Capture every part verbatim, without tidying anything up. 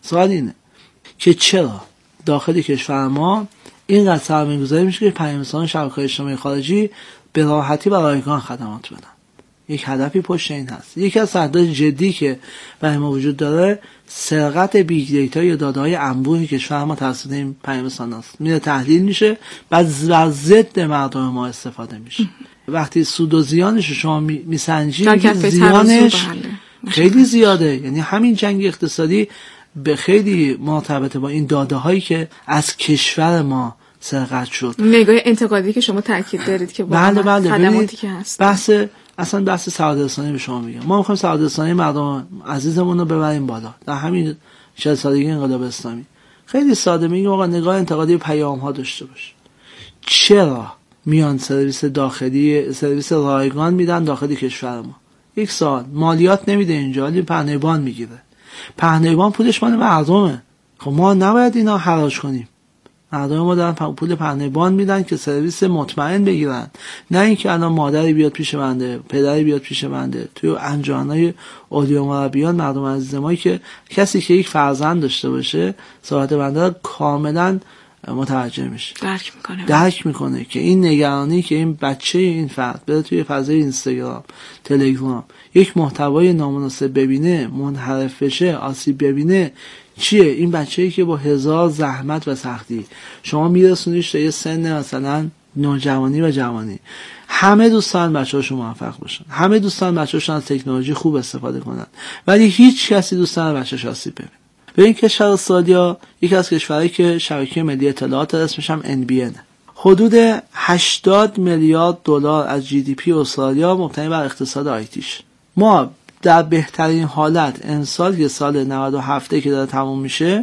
سوال اینه که چرا داخل کشور ما اینقدر سرمایه‌گذاری میشه که پیام‌رسانان شبکه‌های اجتماعی خارجی به راحتی و رایگان خدمات بدن؟ یک هدفی پشت این هست. یکی از اهداف جدی که برای ما وجود داره سرقت بیگ دیتا یا داده‌های انبوه کشور ما توسط این پیام‌رسانان است. میره تحلیل میشه، بعد بر ضد مردم ما استفاده میشه. وقتی سود و زیانش شما میسنجید، زیانش خیلی زیاده. یعنی همین جنگ اقتصادی به خیلی مرتبطه با این داده هایی که از کشور ما سرقت شد. نگاه انتقادی که شما تاکید دارید که با بله بله خدماتی که هست، بحث اصلا بحث سعادت رسانی به شما میگم. ما میخوایم سعادت رسانی مردم عزیزمون رو ببریم بالا در همین چهل سالگی انقلاب اسلامی. خیلی ساده میگیم آقا نگاه انتقادی پیام ها داشته باش. چرا میان سرویس داخلی سرویس رایگان میدن داخل کشور ما؟ یک سال مالیات نمیده اینجا، ولی پهنه‌بان میگیره. پهنه‌بان پولش مال مردمه. خب ما نباید اینا حراج کنیم. مردم ما دارن پول پهنه‌بان میدن که سرویس مطمئن بگیرن، نه اینکه الان مادری بیاد پیش بنده، پدری بیاد پیش بنده. توی انجمن‌های اولیا مربیان مردم عزیز ما که کسی که یک فرزند داشته باشه صحبت بنده کاملا متوجه میشه، درک میکنه درک میکنه که این نگرانی که این بچه این فرد بره توی فضای اینستاگرام، تلگرام یک محتوای نامناسب ببینه، منحرف بشه، آسیب ببینه، چیه؟ این بچه‌ای که با هزار زحمت و سختی شما میرسونیش تا یه سن مثلا نوجوانی و جوانی. همه دوستان بچه‌هاشون موفق باشن، همه دوستان بچه‌هاشون از تکنولوژی خوب استفاده کنن، ولی هیچ کسی دوستان بچه‌ش آسیب ببینه. به این کشور استرالیا یکی از کشورهایی که شبکه ملی اطلاعات اسمش هم ان بی ان، حدود هشتاد میلیارد دلار از جی دی پی استرالیا مبتنی بر اقتصاد آیتیش. ما در بهترین حالت امسال که سال نود و هفت که داره تموم میشه،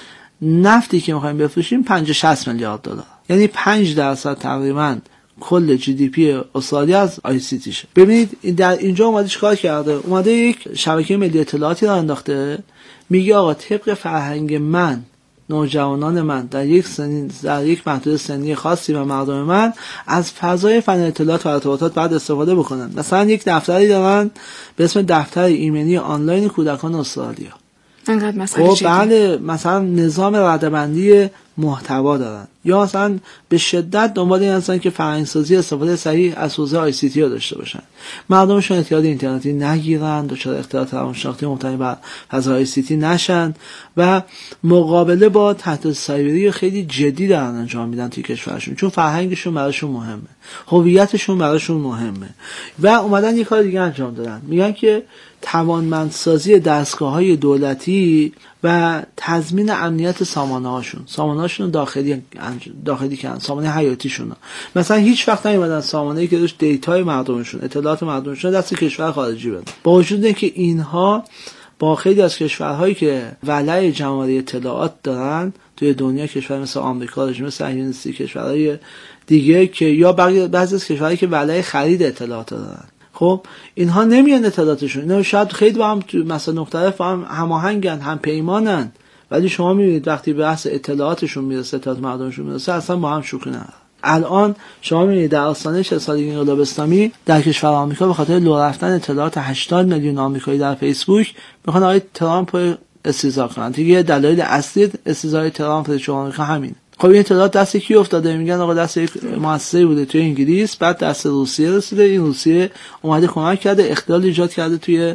نفتی که میخوایم بفروشیم پنجاه شصت میلیارد دلار، یعنی پنج درصد تقریبا کل جی دی پی استرالیا از آی سی تیشه. ببینید در اینجا اومده چیکار کرده؟ اومده یک شبکه ملی اطلاعاتی را انداخته، میگه آقا طبق فرهنگ من، نوجوانان من در یک سنین در یک محدوده سنی خاصی و مردم من از فضای فن اطلاعات و ارتباطات بعد استفاده بکنن. مثلا یک دفتری دارن به اسم دفتر ایمنی آنلاین کودکان استرالیا. انقدر مسئله خب بله، مثلا نظام رده‌بندی محتوا دارن، یا مثلا به شدت دنبال این هستن که فرهنگ‌سازی استفاده صحیح از حوزه آی سی تی رو داشته باشن، مردمشون اعتیاد اینترنتی نگیرن، دچار اختلالات روانشناختی مبتنی بر فضای آی سی تی نشن و مقابله با تهدید سایبری خیلی جدی دارن انجام میدن توی کشورشون، چون فرهنگشون براشون مهمه، هویتشون براشون مهمه. و اومدن یه کار دیگه انجام دادن، میگن که توانمندسازی دستگاه‌های دولتی و تضمین امنیت سامانه‌هاشون، سامانه‌هاشون داخلی داخلی کردن، سامانه حیاتیشون. مثلا هیچ وقت نمی‌دادن سامانه‌ای که داشت دیتای مردمشون، اطلاعات مردمشون دست کشور خارجی بدن، با وجود اینکه اینها با خیلی از کشورهایی که ولای جمع‌آوری اطلاعات دارن توی دنیا، کشور مثل آمریکا، مثل انگلیس، کشورهای دیگه که یا بعضی از کشورهایی که ولای خرید اطلاعات دارن، خب اینها نمیان اطلاعاتشون، اینا شاید خیلی با هم تو مثلا مختلف هم هماهنگن، هم پیمانن، ولی شما میبینید وقتی به بحث اطلاعاتشون میرسه، اطلاعات مردمشون میرسه، اصلا با هم شوخی ندارن. الان شما میبینید در آستانه چهل سالگی انقلاب اسلامی در کشور آمریکا به خاطر لو رفتن اطلاعات هشتاد میلیون آمریکایی در فیسبوک میخوان آقای ترامپ استیضاح کنن. دیگه دلایل اصلی استیضاح ترامپ در آمریکا همین. خب این اطلاعات دست کی افتاده؟ میگن آقا دست یک مؤسسه بوده توی انگلیس، بعد دست روسیه رسیده، این روسیه اومده کمک کرده، اختلال ایجاد کرده توی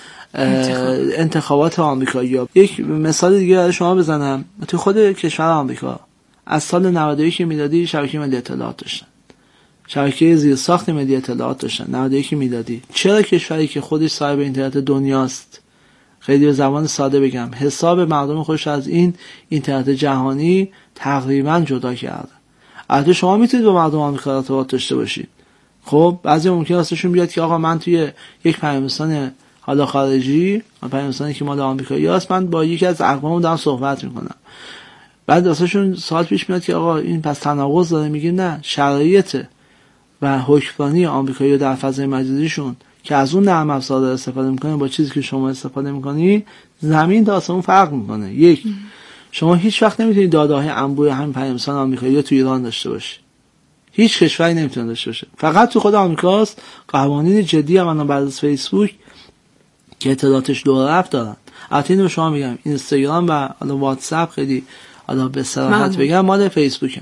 انتخابات آمریکایی‌ها. یک مثال دیگه برای شما بزنم، توی خود کشور آمریکا از سال نود و یک میلادی شبکه ملی اطلاعات داشتن، شبکه زیرساخت ملی اطلاعات داشتن نود و یک میلادی. چرا کشوری که خودش صاحب اینترنت دنیاست، خیلی به زبان ساده بگم، حساب مردم خودش از این اینترنت جهانی تقریبا جدا کرده؟ البته شما میتونید با مردم آمریکا ارتباط داشته باشید، خب بعضی ممکنه واسهشون بیاد که آقا من توی یک پیام‌رسان حالا خارجی، پیام‌رسانی که مال آمریکایی هست، من با یکی از اقوام دارم صحبت میکنم، بعد واسهشون سوال پیش میاد که آقا این پس تناقض داره؟ میگه نه، شرایط و حکمرانی آمریکایی در فضای مجازیشون که از اون نرم افزار استفاده میکنه با چیزی که شما استفاده میکنی زمین تا آسمون فرق میکنه. یک، شما هیچ وقت نمیتونید داده‌های انبوه همین پیام‌رسان آمریکایی یا تو ایران داشته باشی، هیچ کشوری نمیتونه داشته باشه، فقط تو خود آمریکاست قوانین جدی هم بعد از فیسبوک که اطلاعاتش دور رفت دارن. البته اینو شما میگم اینستاگرام و حالا واتساپ خیلی حالا به صراحت بگم مال فیسبوکه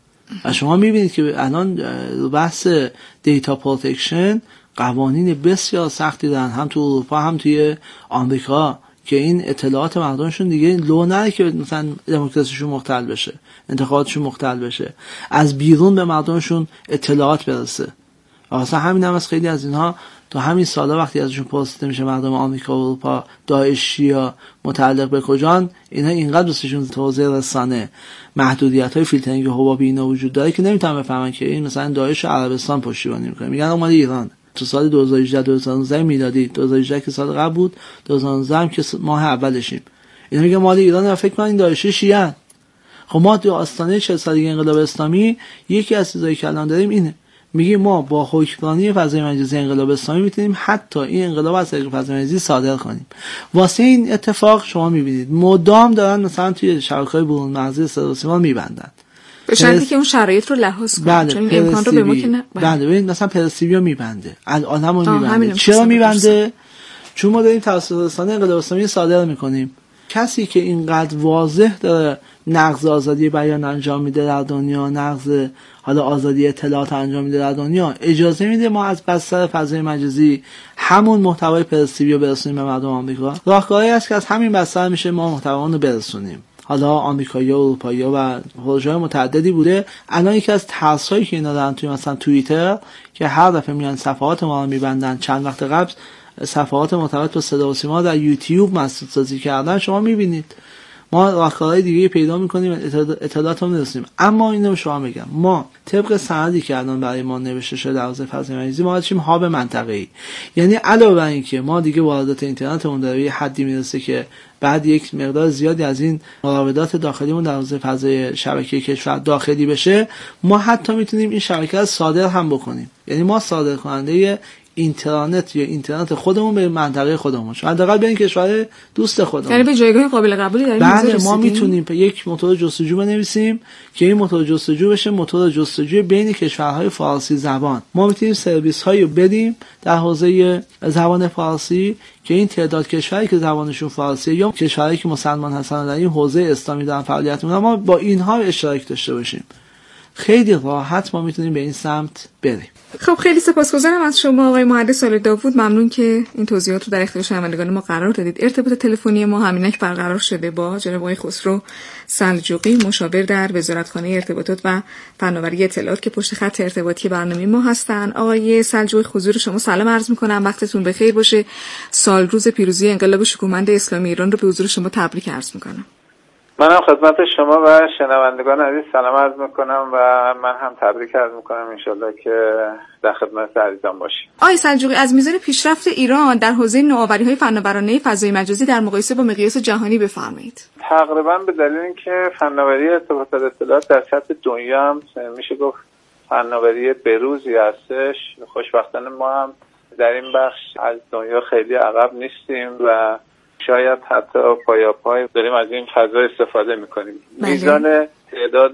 و شما میبینید که الان بحث دیتا پروتکشن قوانین بسیار سختی دارن هم تو اروپا هم توی آمریکا که این اطلاعات مردمشون دیگه لو نره که مثلا دموکراسیشون مختل بشه، انتخاباتشون مختل بشه، از بیرون به مردمشون اطلاعات برسه. واسه همین هم از خیلی از اینها تو همین سالا وقتی ازشون پرسیده میشه مردم آمریکا و اروپا داعشی یا متعلق به کجان، اینا اینقدر دوستشون توزیع رسانه محدودیت‌های فیلترینگ حبابی اینا وجود داره که نمیتونن بفهمن که این مثلا داعش عربستان پشتیبانی میکنه. میگن اومد ایران تو سال دو هزار و هجده دو هزار و نوزده میلادی، دو هزار و هجده که سال قبل بود، دو هزار و نوزده هم که ماه اولشیم. اینا میگن مال ایران، فکر کنن این داعشی شیعه. خب ما تو آستانه چهل سالگی انقلاب اسلامی یکی از چیزایی که الان داریم اینه، میگیم ما با حکمرانی فضای مجازی انقلاب اسلامی میتونیم حتی این انقلاب از طریق فضای مجازی صادر کنیم. واسه این اتفاق شما میبینید مدام دارن مثلا توی شبکه‌های برون مرزی صدا و سیما میبندن به شرطی که اون شرایط رو لحاظ کنن، چون این امکان رو به ما که نه. بله ببین مثلا پرسیبیو میبنده، الانمو میبنده. چرا میبنده؟ چون ما داریم توسط رسانه انقلاب اسلامی صادر میکنیم. کسی که اینقدر واضح داره نقض آزادی بیان انجام میده در دنیا، نقض حالا آزادی اطلاعات انجام میده در دنیا، اجازه میده ما از بستر فضای مجازی همون محتوای پرسیبیو برسونیم به مردم آمریکا؟ راهکاری است که از همین بستر میشه ما محتوامون رو برسونیم. حالا آمریکایی‌ها و اروپایی‌ها و پروژه‌های متعددی بوده. الان یکی از ترسایی که اینا دارن توی مثلا توییتر که هر دفعه میان صفحات ما رو میبندن، چند وقت قبل صفحات مرتبط با صدا و سیما در یوتیوب مسدود سازی کردن، شما میبینید. ما راهکارهای دیگه پیدا میکنیم اطلاعات رو میرسونیم. اما اینو شما میگم ما طبق سندی که الان برای ما نوشته شده در حوزه فضای مجازی ما هستیم هاب منطقه‌ای، یعنی علاوه بر این که ما دیگه واردات اینترنتمون داره یه حدی میرسه که بعد یک مقدار زیادی از این مراودات داخلیمون در حوزه فضای شبکه کشور داخلی بشه، ما حتی میتونیم این شبکه رو صادر هم بکنیم. یعنی ما صادر کننده اینترنت یا اینترنت خودمون به منطقه خودمون، حداقل به این کشور دوست خودمون، یعنی به جایگاه قابل قبولی داریم. بله ما میتونیم یک موتور جستجو بنویسیم که این موتور جستجو بشه موتور جستجوی بین کشورهای فارسی زبان. ما میتونیم سرویس هایی بدیم در حوزه زبان فارسی که این تعداد کشوری که زبانشون فارسیه یا کشورهایی که مسلمان هستن در این حوزه اسلامی دارن فعالیت میکنن، ما با اینها اشتراک داشته باشیم. خیلی راحت ما میتونیم به این سمت بریم. خب خیلی سپاسگزارم از شما آقای مهندس آل داوود، ممنون که این توضیحات رو در اختیار شنوندگان ما قرار دادید. ارتباط تلفنی ما همینک برقرار شده با جناب آقای خسرو سلجوقی، مشاور در وزارتخانه ارتباطات و فناوری اطلاعات که پشت خط ارتباطی برنامه ما هستن. آقای سلجوقی حضور شما سلام عرض می‌کنم، وقتتون بخیر باشه. سال روز پیروزی انقلاب شکوهمند اسلامی ایران رو به حضور شما تبریک عرض می‌کنم. منم خدمت شما و شنوندگان عزیز سلام عرض میکنم و من هم تبریک عرض میکنم، انشالله که در خدمت عزیزان باشیم. آقای سلجوقی، از میزان پیشرفت ایران در حوزه نوآوری‌های فناورانه فضای مجازی در مقایسه با مقیاس جهانی بفرمایید. تقریبا به دلیل اینکه فناوری ارتباطات اطلاعات در سطح دنیا هم میشه گفت فناوری بروزی هستش، خوشبختانه ما هم در این بخش از دنیا خیلی عقب نیستیم و شاید حتی پایاپای داریم از این فضا استفاده میکنیم. میزان تعداد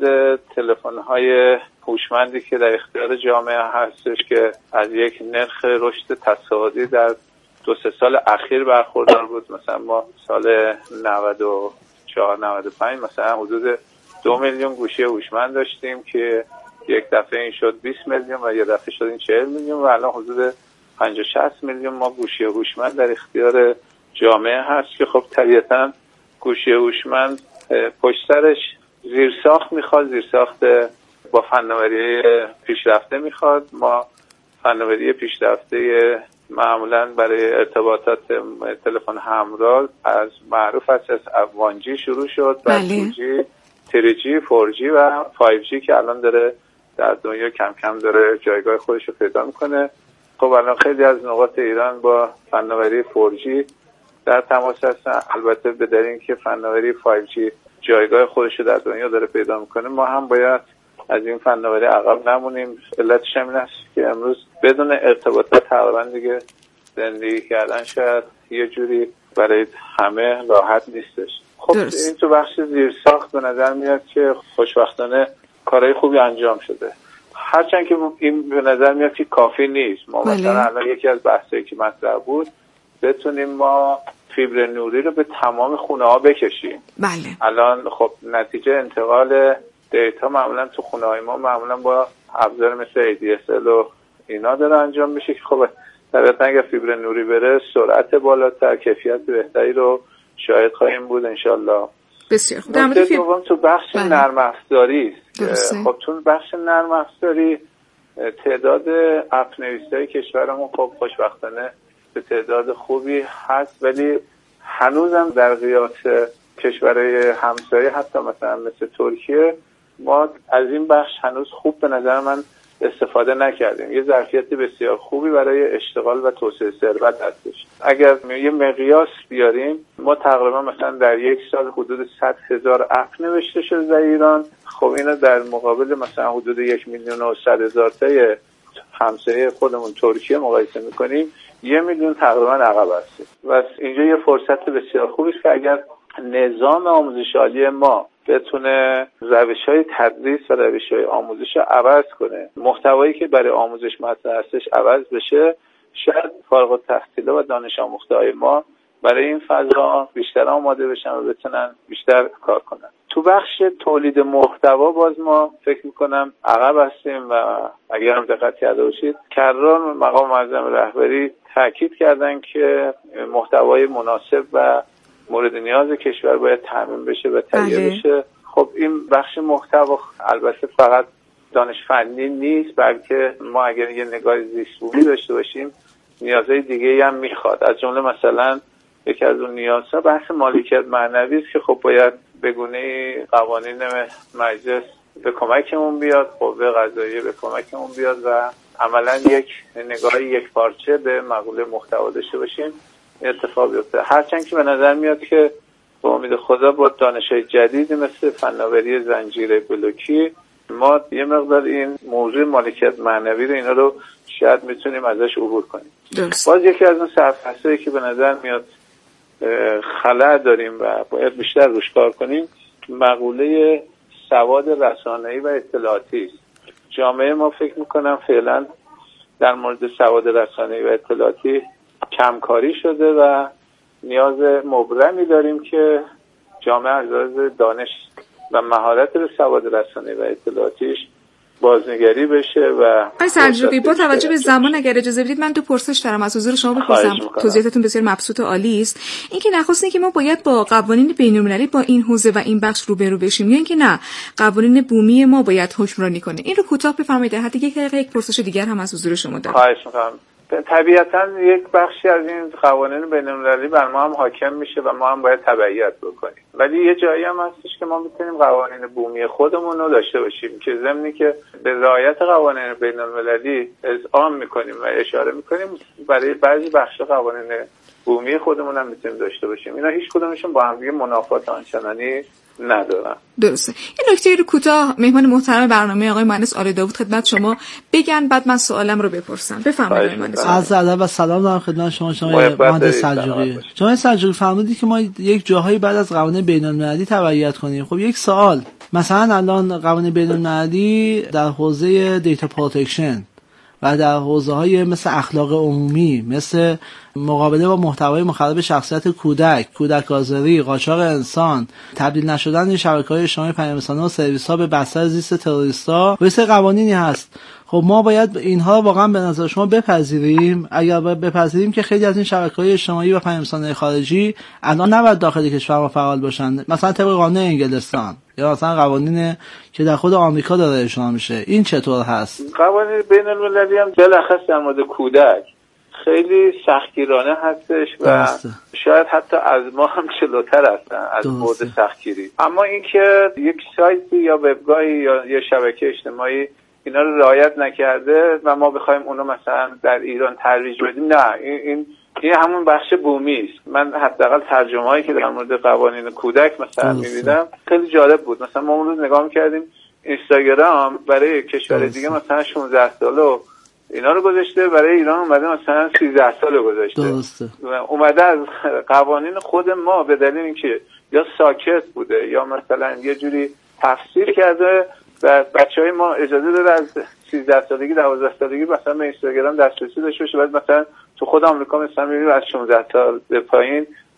تلفن‌های هوشمندی که در اختیار جامعه هستش که از یک نرخ رشد تصاعدی در دو سه سال اخیر برخوردار بود، مثلا ما سال نود و چهار نود و پنج مثلا حدود دو میلیون گوشی هوشمند داشتیم که یک دفعه این شد بیست میلیون و یک دفعه شد این چهل میلیون و الان حدود پنجاه شصت میلیون ما گوشی هوشمند در اختیار جامعه هست که خب طبیعتاً گوشی هوشمند پشت سرش زیرساخت میخواد، زیرساخت با فناوری پیشرفته میخواد. ما فناوری پیشرفته معمولاً برای ارتباطات تلفن همراه از معروف است از وان جی شروع شد، بعد تو جی، تری جی، فور جی و فایو جی که الان داره در دنیا کم کم داره جایگاه خودش رو پیدا میکنه. خب الان خیلی از نقاط ایران با فناوری فور جی در تماس هستن، البته به دلیل اینکه فناوری فایو جی جایگاه خودش رو در دنیا داره پیدا میکنه ما هم باید از این فناوری عقب نمونیم. علتش هم این است که امروز بدون ارتباطات تقریبا دیگه زندگی کردن شاید یه جوری برای همه راحت نیستش. خب درست. این تو بخش زیرساخت به نظر میاد که خوشبختانه کارهای خوبی انجام شده، هرچند که این به نظر میاد که کافی نیست. ما مثلا الان یکی از بحثایی که مطرح بود بتونیم ما فیبر نوری رو به تمام خونه ها بکشیم. بله. الان خب نتیجه انتقال دیتا معمولا تو خونه های ما معمولا با ابزار مثل ای دی اس ال و اینا داره انجام میشه که خب طبعا اگر فیبر نوری بره سرعت بالاتر، کیفیت بهتری رو شاهد خواهیم بود انشالله. بسیار خوب. در مورد دوم تو بخش بله. نرم افزاری است. خب تو بخش نرم افزاری تعداد اپ نویسای کشورمون خب خوشبختانه به تعداد خوبی هست، ولی هنوزم در قیاس کشورهای همسایه حتی مثلا مثل ترکیه ما از این بخش هنوز خوب به نظر من استفاده نکردیم. یه ظرفیت بسیار خوبی برای اشتغال و توسعه ثروت هستش. اگر یه مقیاس بیاریم ما تقریبا مثلا در یک سال حدود صد هزار اپ نوشته شده در ایران. خب اینو در مقابل مثلا حدود یک میلیون و صد هزار تای همسایه خودمون ترکیه مقایسه میکنیم، یه میلیون تقریبا عقب هستیم. و اینجا یه فرصت بسیار خوبی است که اگر نظام آموزش عالی ما بتونه روش‌های تدریس و روش‌های آموزش رو عوض کنه، محتوایی که برای آموزش مطرح هستش عوض بشه، شاید فارغ التحصیلا و دانش آموخته‌های ما برای این فضا بیشتر آماده بشن و بتونن بیشتر کار کنن. تو بخش تولید محتوا باز ما فکر میکنم عقب هستیم و اگر هم دقت کرده باشید کرران مقام معظم رهبری تاکید کردن که محتوای مناسب و مورد نیاز کشور باید تامین بشه و تهیه بشه. خب این بخش محتوا البته فقط دانش فنی نیست، بلکه ما اگر یه نگاه زیست‌بومی داشته باشیم نیازهای دیگه هم میخواد. از جمله مثلا یکی از اون نیازها بحث مالکیت معنوی است که خب باید به گونه‌ای قوانین مجلس به کمکمون بیاد، قوه قضاییه به کمکمون بیاد و عملا یک نگاه یک پارچه به مقوله محتوا داشته باشیم. اتفاق بیفته. هرچند که به نظر میاد که با امید خدا با دانش‌های جدید مثل فناوری زنجیره بلوکی ما یه مقدار این موضوع مالکیت معنوی رو اینا رو شاید میتونیم ازش عبور کنیم. درست. باز یکی از اون سرفصلایی که به نظر میاد خلأ داریم و باید بیشتر روش کار کنیم مقوله سواد رسانه‌ای و اطلاعاتی است. جامعه ما فکر میکنم فعلا در مورد سواد رسانه‌ای و اطلاعاتی کمکاری شده و نیاز مبرمی داریم که جامعه از لحاظ دانش و مهارت به سواد رسانه‌ای و اطلاعاتیش بازنگری بشه. و آقای سلجوقی با توجه به زمان اگر اجازه بدید من دو پرسش دارم از حضور شما بپرسم. توضیحاتتون بسیار مبسوط و عالی است. اینکه نخست اینکه ما باید با قوانین بین‌المللی با این حوزه و این بخش روبرو بشیم یا اینکه نه قوانین بومی ما باید حکمرانی کنه؟ این رو کوتاه بفرمایید. حتی یک دقیقه یک پرسش دیگر هم از حضور شما دارم. خواهش می‌کنم. طبیعتاً یک بخشی از این قوانین بین‌المللی بر ما هم حاکم میشه و ما هم باید تبعیت بکنیم، ولی یه جایی هم هستش که ما میتونیم قوانین بومی خودمون رو داشته باشیم که ضمنی که به رعایت قوانین بین‌المللی اذعان میکنیم و اشاره میکنیم برای بعضی بخش قوانین بومی خودمون هم میتونیم داشته باشیم. اینا هیچ کدومشون با هم دیگه منافات آنچنانی ندارن. درسته. این نکته رو کوتاه مهمان محترم برنامه آقای مهندس آل داوود خدمت شما بگن، بعد من سوالم رو بپرسم. بفرمایید مهندس. عرض ادب و سلام دارم خدمت شما شما مهندس سلجوقی. شما سلجوقی فرمودید که ما یک جاهایی بعد از قوانین بین‌المللی تبعیت کنیم. خب یک سوال، مثلا الان قوانین بین‌المللی در حوزه دیتا پروتکشن و در حوزه‌های مثل اخلاق عمومی، مثل مقابله با محتوای مخرب شخصیت کودک، کودک آزاری، قاچاق انسان، تبدیل نشدن شبکه‌های اجتماعی پیام‌رسان‌ها و سرویس‌ها به بستر زیست تروریست‌ها و مثل قوانینی هست. خب ما باید اینها واقعا به نظر شما بپذیریم؟ اگر بپذیریم که خیلی از این شبکه‌های اجتماعی و پیام‌رسان‌های خارجی الان نباید داخل کشور ما فعال باشند، مثلا طبق قانون انگلستان یا مثلا قوانین که در خود آمریکا داره اجرا میشه، این چطور هست؟ قوانین بین‌المللی هم بالاخص در مورد کودک خیلی سختگیرانه هستش و درسته. شاید حتی از ما هم جلوتر هستن از مورد سختگیری. اما اینکه یک سایتی یا وبگاهی یا یه شبکه اجتماعی اینا رو رعایت نکرده و ما بخوایم اونو مثلا در ایران ترویج بدیم، نه، این این, این همون بخش بومی است. من حداقل ترجمه‌ای که در مورد قوانین کودک مثلا می‌بینم خیلی جالب بود. مثلا ما اون روز نگاه می‌کردیم اینستاگرام برای کشور دیگه مثلا شانزده ساله اینا رو گذاشته، برای ایران اومده مثلا سیزده سال گذاشته. درسته. و اومده از قوانین خود ما به دلیل اینکه یا ساکت بوده یا مثلا یه جوری تفسیر کرده و بچهای ما اجازه داره از سیزده سالگی دوازده سالگی مثلا به اینستاگرام دسترسی داشته باشه، بعد مثلا تو خود آمریکا مثلا میبینید از شانزده سال به پایین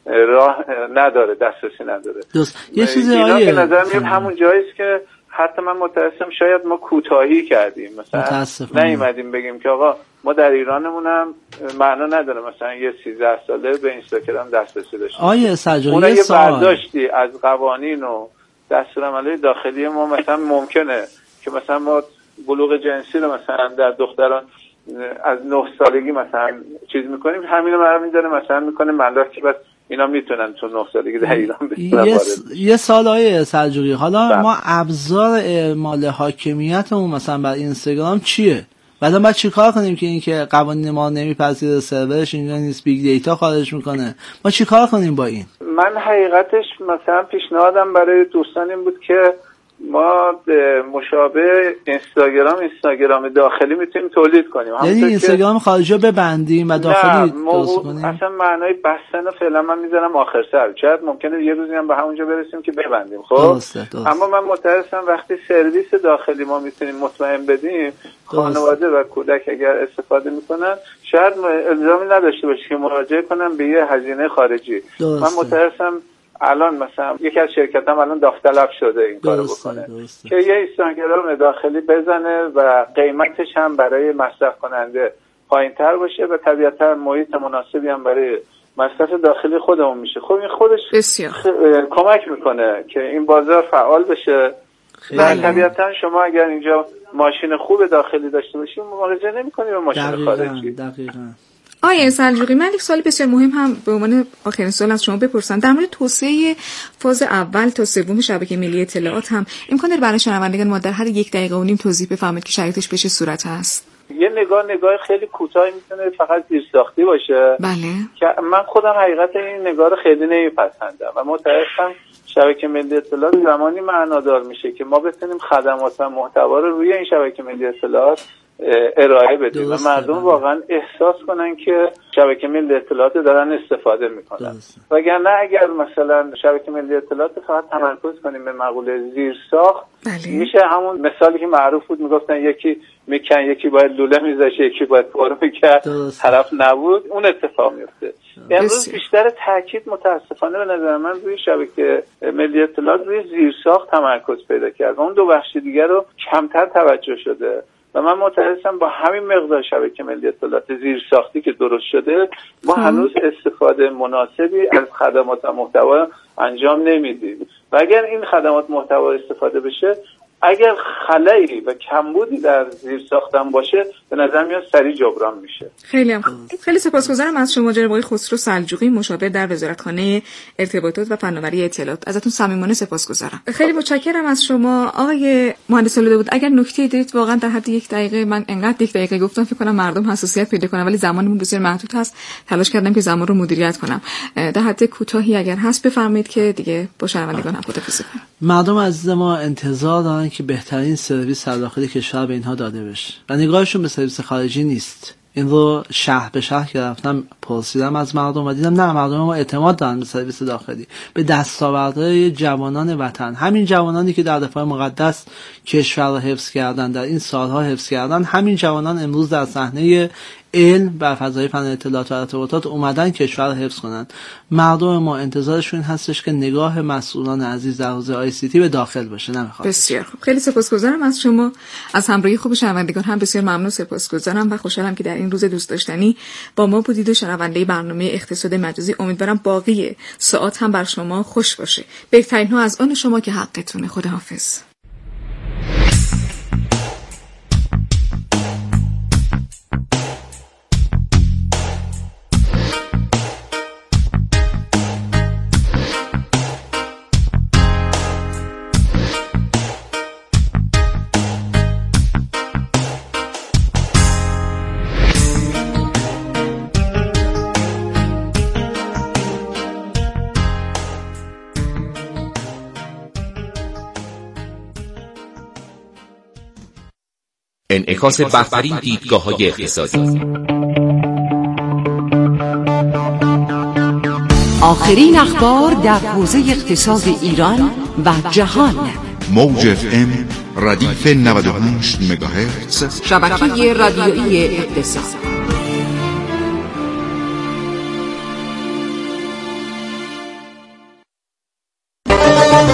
راه نداره، دسترسی نداره. درست. یه چیزی اینا آیه به نظر میاد همون جایی است که حتی من متأسفم شاید ما کوتاهی کردیم، مثلا نیومدیم بگیم که آقا ما در ایرانمون هم معنا نداره مثلا یه سیزده ساله به اینستاگرام دسترسی داشته. آیه سجادی اون یه برداشتی از قوانین و دستورالعمل داخلی ما مثلا ممکنه که مثلا ما بلوغ جنسی رو مثلا در دختران از نه سالگی مثلا چیز میکنیم، همین رو میذاره مثلا میکنه ملاکی بس اینا میتونن تو نه سالگی در ایران بشن. یه, س... یه سال آیه سلجوقی حالا بله. ما ابزار اعمال حاکمیتمون مثلا بر اینستاگرام چیه؟ بعدا باید چیکار کنیم که اینکه قوانین ما نمیپذیره، سرورش اینجا نیست، بیگ دیتا خارج میکنه، ما چیکار کنیم با این؟ من حقیقتش مثلا پیشنهادم برای دوستان این بود که ما مشابه اینستاگرام اینستاگرام داخلی میتونیم تولید کنیم، یعنی اینستاگرام خارجی رو ببندیم و داخلی درست کنیم. اصلا معنای بستن فعلا من میذارم آخر سر، شاید ممکنه یه روزی هم به همونجا برسیم که ببندیم. خب درسته، درسته. اما من متأسفم وقتی سرویس داخلی ما میتونیم مطمئن بدیم، خانواده و کودک اگر استفاده میکنن شاید الزامی نداشته باشه که مراجعه کنن به یه هزینه خارجی. درسته. من متأسفم الان مثلا یکی از شرکتام الان داوطلب شده این کارو بکنه درسته. که یه اینستاگرام داخلی بزنه و قیمتش هم برای مصرف کننده پایین‌تر باشه و طبیعتاً محیط مناسبی هم برای مصرف داخلی خودمون میشه. خب این خودش خ... کمک میکنه که این بازار فعال بشه و طبیعتاً شما اگر اینجا ماشین خوب داخلی داشته باشید مراجعه نمی‌کنید به ماشین دقیقاً، خارجی. دقیقاً. آیه سلجوقی، من یک سوال بسیار مهم هم به عنوان آخرین سوال از شما بپرسم. در مورد توسعه فاز اول تا سوم شبکه ملی اطلاعات هم امکان داره برای شنوندگان ما در هر یک دقیقه و نیم توضیح بفرمایید که شرایطش به چه صورت هست؟ یه نگاه نگاه خیلی کوتاهی میتونه فقط زیرساختی باشه. بله. که من خودم حقیقت این نگاه رو خیلی نمیپسندم و متأسفم شبکه ملی اطلاعات زمانی معنادار میشه که ما بتونیم خدمات و محتوا رو روی این شبکه ملی اطلاعات ارائه بدیم و مردم واقعا احساس کنن که شبکه ملی اطلاعات دارن استفاده میکنن. وگرنه اگر مثلا شبکه ملی اطلاعات فقط تمرکز کنیم به مقوله زیرساخت بله. میشه همون مثالی که معروف بود میگفتن یکی میکن یکی باید لوله میذاشه یکی باید پر میکرد، طرف نبود، اون اتفاق میفته. امروز بیشتر تاکید متاسفانه به نظر من روی شبکه ملی اطلاعات روی زیرساخت تمرکز پیدا کرد و اون دو بخش دیگر رو کمتر توجه شده و من متأسفم با همین مقدار شبکه ملی اطلاعات زیرساختی که درست شده ما هنوز استفاده مناسبی از خدمات و محتوا انجام نمیدیم و اگر این خدمات محتوا استفاده بشه، اگر خلایی و کمبودی در زیر ساختن باشه به نظر میاد سریع جبران میشه. خیلی هم خیلی سپاسگزارم از شما جناب آقای خسرو سلجوقی، مشاور در وزارتخانه ارتباطات و فناوری اطلاعات. ازتون صمیمانه سپاسگزارم. خیلی متشکرم از شما آقای مهندس بود. اگر نکته‌ای دارید واقعا در حد یک دقیقه، من انقدر یک دقیقه گفتم فکر کنم مردم حساسیت پیدا کنن ولی زمانمون بسیار محدود هست، تلاش کردم که زمان رو مدیریت کنم. در حد کوتاهی اگر هست بفرمایید که دیگه با شنوندگان هم خداحافظی کنم. مردم عزیز ما انتظار دارن که بهترین سرویس داخلی کشور به اینها داده بشه و نگاهشون به سرویس خارجی نیست. این رو شهر به شهر که رفتم پرسیدم از مردم و دیدم نه، مردم ما اعتماد دارن به سرویس داخلی، به دستاوردهای جوانان وطن، همین جوانانی که در دفاع مقدس کشور رو حفظ کردن، در این سالها حفظ کردن، همین جوانان امروز در صحنه علم و فضای فن اطلاعات و ارتباطات اومدن کشور رو حفظ کنن. مردم ما انتظارشون هستش که نگاه مسئولان عزیز در حوزه آی سی تی به داخل باشه، نمیخواد. بسیار خوب، خیلی سپاسگزارم از شما، از همراهی خوب شنوندگان هم بسیار ممنون، سپاسگزارم و خوشحالم که در این روز دوست داشتنی با ما بودید و شنونده برنامه اقتصاد مجازی. امیدوارم باقی ساعات هم بر شما خوش باشه. بهترین ها از آن شما که حقتونه. خداحافظ. انعکاس بهترین دیدگاه‌های اقتصادی. آخرین اخبار در حوزه اقتصاد ایران و جهان. موج اف ام ردیف نود و هشت مگاهرتز، شبکه رادیویی اقتصاد.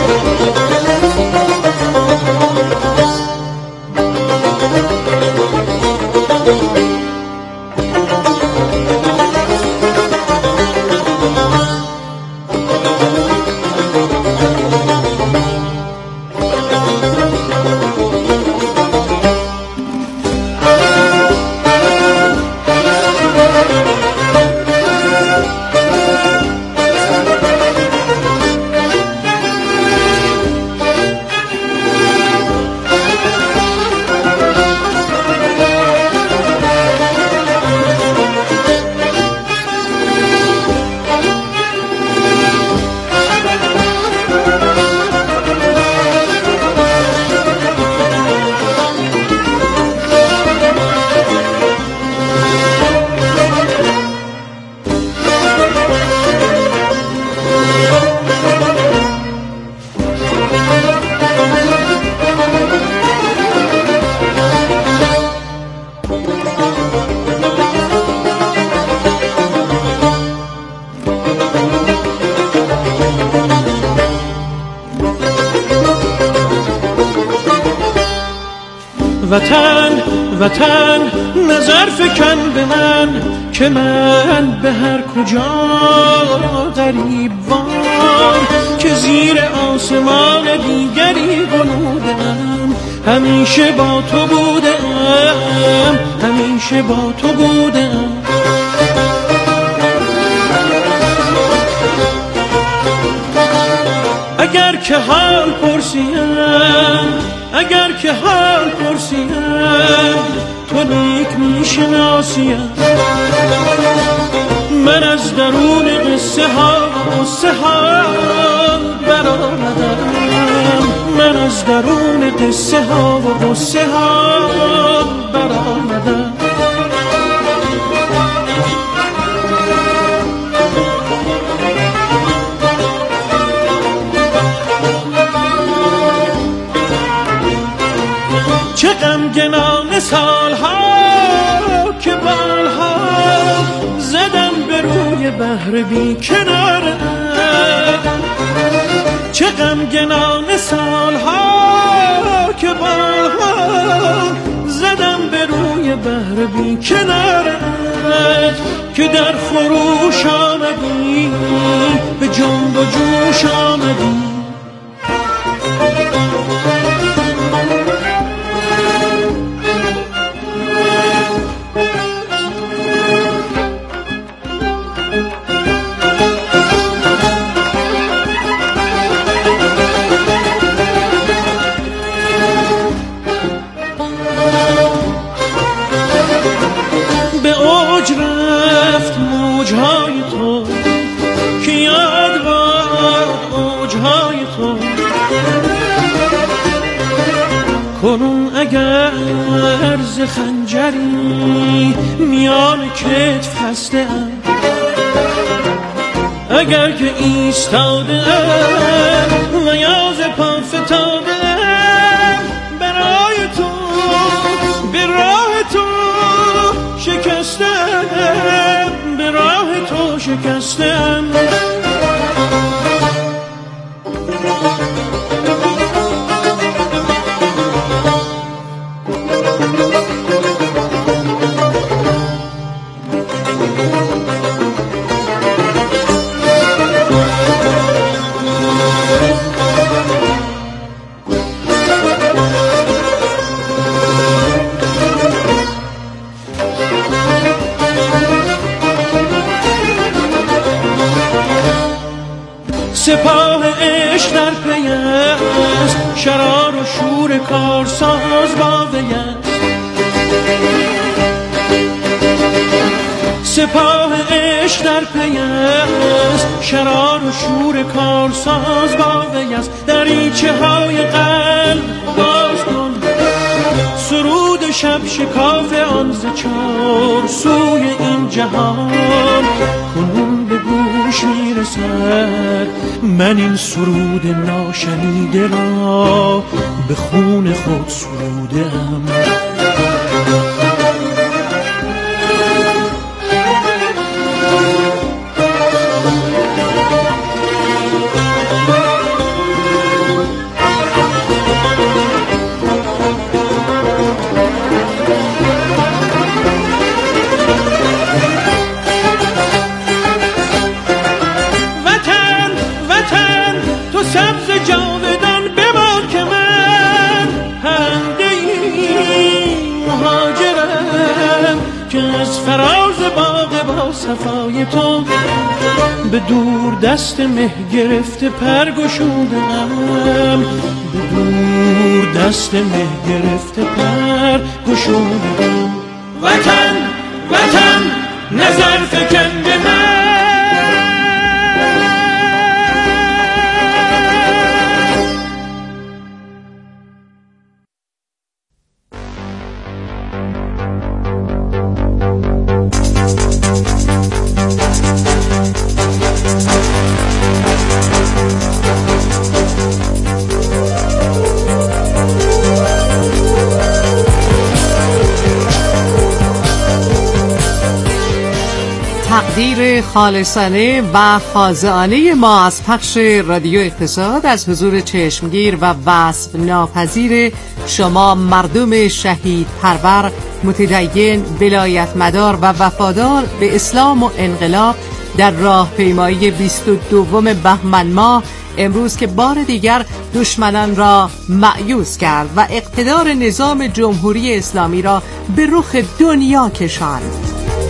وطن وطن نظر فکن به من که من به هر کجا غریب وار که زیر آسمان دیگری غنودم، همیشه با تو بودم، همیشه با تو بودم. اگر که حال پرسیم، اگر که حال پرسیم، تو نیک میشناسیم. من از درون قصه ها و قصه ها برآمدم، من از درون قصه ها و قصه ها برآمدم. چه غمگنان سالها که بالها زدم به روی بحر بی کناره، چه غمگنان سالها که بالها زدم به روی بحر بی کناره، که در خروش آمدی به جنب و جوش آمدی. کنون اگر ز خنجری میان کتف خسته ام، اگر که ایستاده ام و یا ز پا فتاده ام، برای تو به راه تو شکستم، به راه تو شکستم. سپاه عشق در پی است، شرار و شور کارساز با وی است. سپاه عشق در پی است، شرار و شور کارساز با وی است. دریچه های قلب باز کن، سرود شب شکاف آن ز چار سوی این جهان کنون به گوش میرسد. من این سرود ناشنیده را به خون خود سرودم. سبز جاودان ببار که من پرنده ای مهاجرم که از فراز باغ با صفای تو به دور دست مه گرفته پر گشودم، به دور دست مه گرفته پر گشودم. وطن وطن نظر فکن به من، تقدیر خالصانه و خاضعانه ما از پخش رادیو اقتصاد از حضور چشمگیر و وصف ناپذیر شما مردم شهید پرور، متدین، ولایت مدار و وفادار به اسلام و انقلاب در راهپیمایی بیست و دوم بهمن ماه، امروز که بار دیگر دشمنان را مأیوس کرد و اقتدار نظام جمهوری اسلامی را به رخ دنیا کشاند.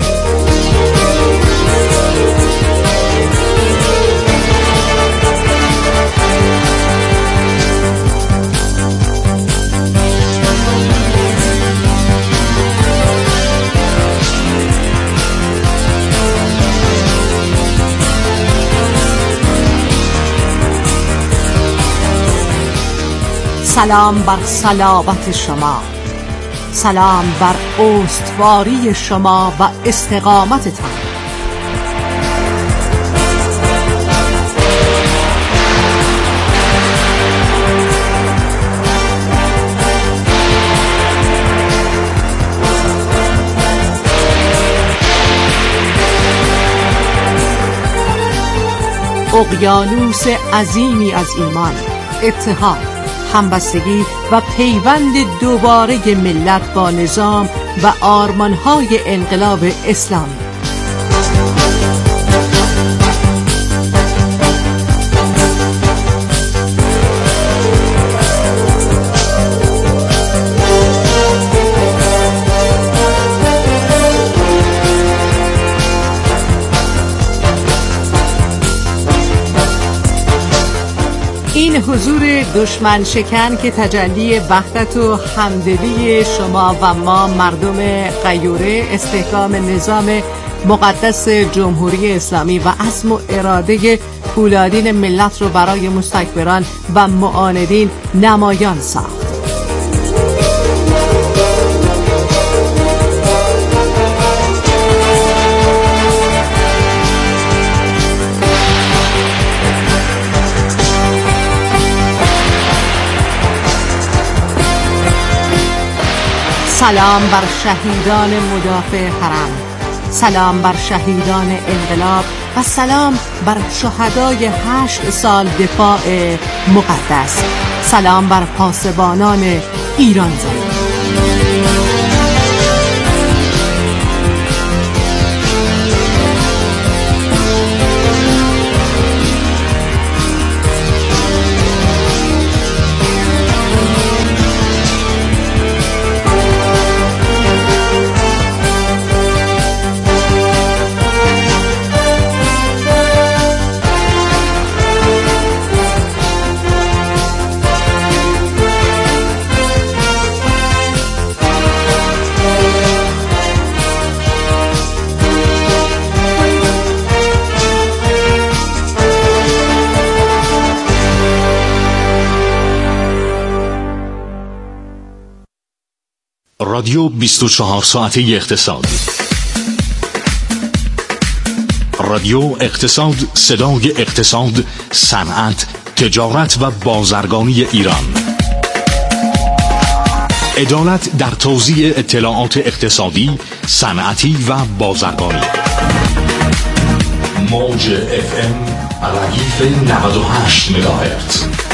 سلام بر صلابت شما، سلام بر استواری شما و استقامتتان. اقیانوس عظیمی از ایمان، اتحاد، همبستگی و پیوند دوباره ملت با نظام و آرمانهای انقلاب اسلامی. این حضور دشمن شکن که تجلی وحدت و همدلی شما و ما مردم غیوره، استحکام نظام مقدس جمهوری اسلامی و عزم و اراده پولادین ملت رو برای مستکبران و معاندین نمایان ساخت. سلام بر شهیدان مدافع حرم، سلام بر شهیدان انقلاب و سلام بر شهدای هشت سال دفاع مقدس. سلام بر پاسبانان ایران زمین. رادیو بیست و چهار ساعته اقتصاد. رادیو اقتصاد، صدای اقتصاد، صنعت، تجارت و بازرگانی ایران. عدالت در توزیع اطلاعات اقتصادی، صنعتی و بازرگانی. موج اف ام ردیف نود و هشت مگاهرتز.